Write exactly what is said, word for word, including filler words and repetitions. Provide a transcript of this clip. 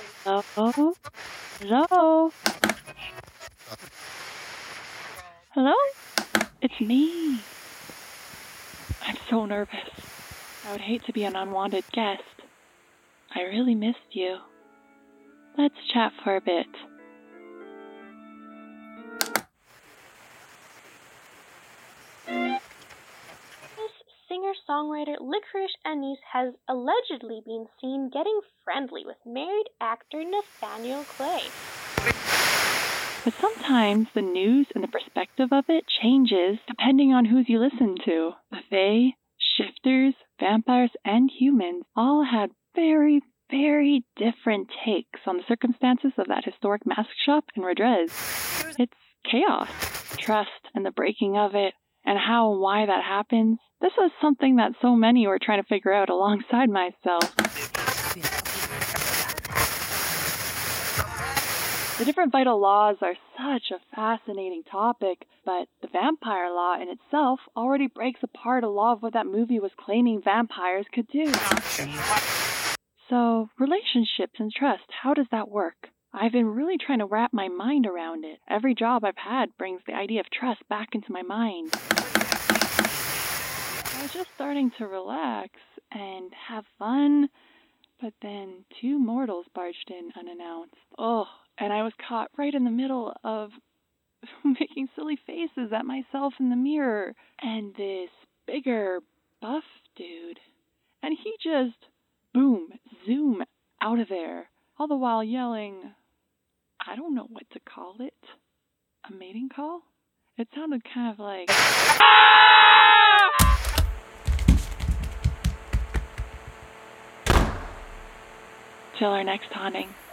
Hello? Hello? Hello? It's me. I'm so nervous. I would hate to be an unwanted guest. I really missed you. Let's chat for a bit. Singer-songwriter Licorice Anise has allegedly been seen getting friendly with married actor Nathaniel Clay. But sometimes the news and the perspective of it changes depending on who you listen to. The Fae, shifters, vampires, and humans all had very, very different takes on the circumstances of that historic mask shop in Redrez. It's chaos, trust, and the breaking of it, and how and why that happens. This was something that so many were trying to figure out alongside myself. The different vital laws are such a fascinating topic, but the vampire law in itself already breaks apart a lot of what that movie was claiming vampires could do. So, relationships and trust, how does that work? I've been really trying to wrap my mind around it. Every job I've had brings the idea of trust back into my mind. I was just starting to relax and have fun, but then two mortals barged in unannounced. Oh, and I was caught right in the middle of making silly faces at myself in the mirror. And this bigger, buff dude. And he just, boom, zoom, out of there. All the while yelling, I don't know what to call it. A mating call? It sounded kind of like... Till our next haunting.